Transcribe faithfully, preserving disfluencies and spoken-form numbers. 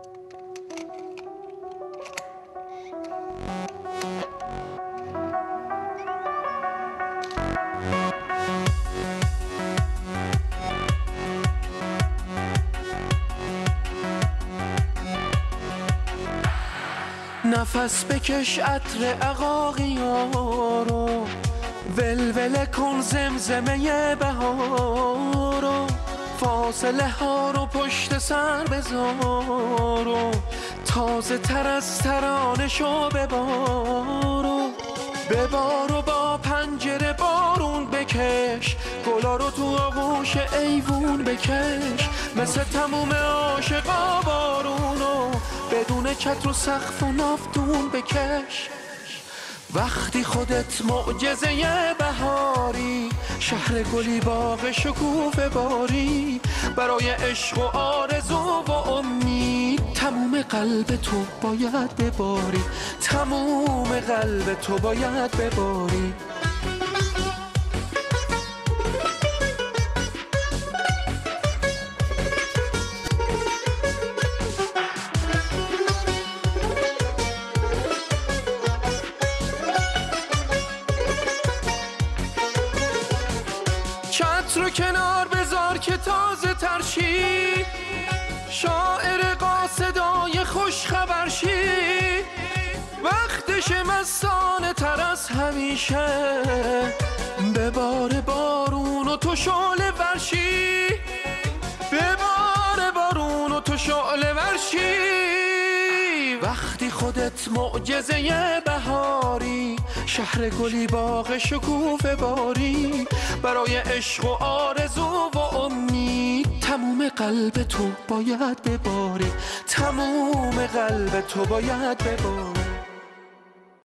نفس بکش عطر عقاقیارو، ولوله کن زمزمه بهارو، فاصله ها رو پشت سر بذارو، تازه تر از ترانشو ببارو، ببارو با پنجره بارون بکش، گلا رو تو آغوش ایوون بکش، مثل تموم عاشقا بارونو بدون چتر و سقف و نافتون بکش. وقتی خودت معجزه بهاری، شهر گلی باغ شکوفه باری، برای عشق و آرزو و امید تموم قلب تو باید بباری، تموم قلب تو باید بباری. چتر رو کنار بذار که تازه ترشی، شاعر قاصدای خوش خبر شی، وقتش مستانه تر از همیشه، ببار بارون و تو شعله ورشی، ببار بارون و تو شعله ورشی. وقتی خودت معجزه بهاری، شهر گلی باغ شکوفه باری، برای عشق و آرزو و امید تموم قلب تو باید بباری، تموم قلب تو باید بباری.